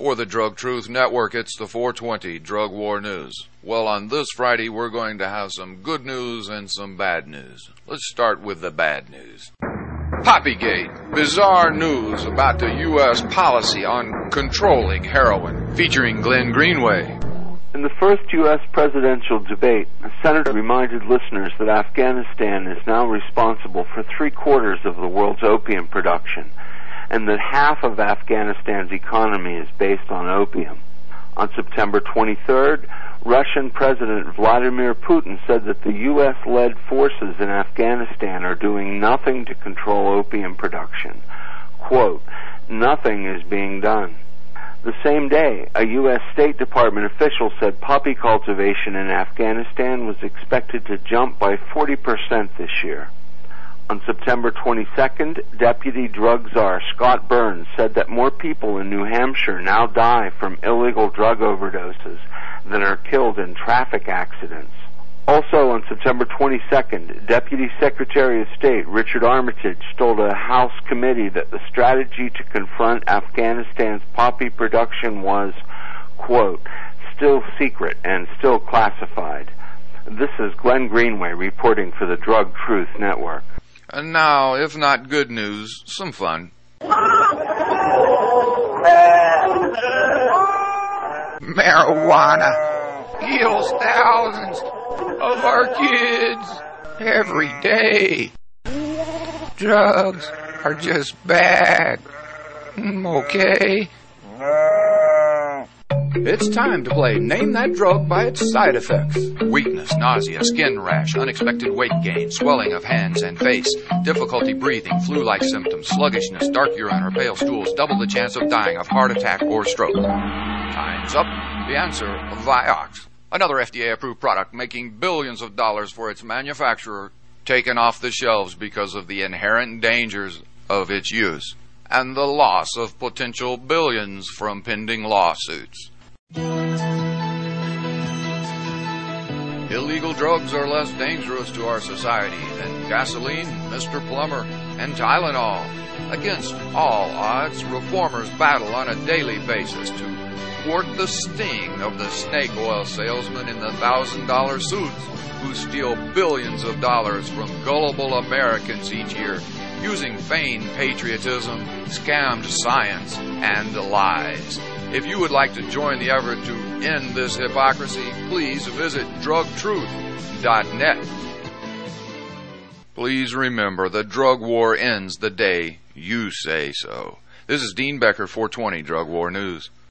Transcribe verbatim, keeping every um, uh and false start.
For the Drug Truth Network, it's the four twenty Drug War News. Well, on this Friday, we're going to have some good news and some bad news. Let's start with the bad news. Poppygate, bizarre news about the U S policy on controlling heroin, featuring Glenn Greenway. In the first U S presidential debate, the senator reminded listeners that Afghanistan is now responsible for three-quarters of the world's opium production, and that half of Afghanistan's economy is based on opium. On September twenty-third, Russian President Vladimir Putin said that the U S-led forces in Afghanistan are doing nothing to control opium production. Quote, nothing is being done. The same day, a U S State Department official said poppy cultivation in Afghanistan was expected to jump by forty percent this year. On September twenty-second, Deputy Drug Czar Scott Burns said that more people in New Hampshire now die from illegal drug overdoses than are killed in traffic accidents. Also on September twenty-second, Deputy Secretary of State Richard Armitage told a House committee that the strategy to confront Afghanistan's poppy production was, quote, still secret and still classified. This is Glenn Greenway reporting for the Drug Truth Network. And now, if not good news, some fun. Marijuana kills thousands of our kids every day. Drugs are just bad. Okay? It's time to play Name That Drug by its side effects. Weakness, nausea, skin rash, unexpected weight gain, swelling of hands and face, difficulty breathing, flu-like symptoms, sluggishness, dark urine or pale stools, double the chance of dying of heart attack or stroke. Time's up. The answer, Vioxx. Another F D A-approved product making billions of dollars for its manufacturer, taken off the shelves because of the inherent dangers of its use and the loss of potential billions from pending lawsuits. Illegal drugs are less dangerous to our society than gasoline, Mister Plumber, and Tylenol. Against all odds, reformers battle on a daily basis to thwart the sting of the snake oil salesmen in the thousand-dollar suits who steal billions of dollars from gullible Americans each year using feigned patriotism, scammed science, and lies. If you would like to join the effort to end this hypocrisy, please visit drug truth dot net. Please remember, the drug war ends the day you say so. This is Dean Becker, four twenty Drug War News.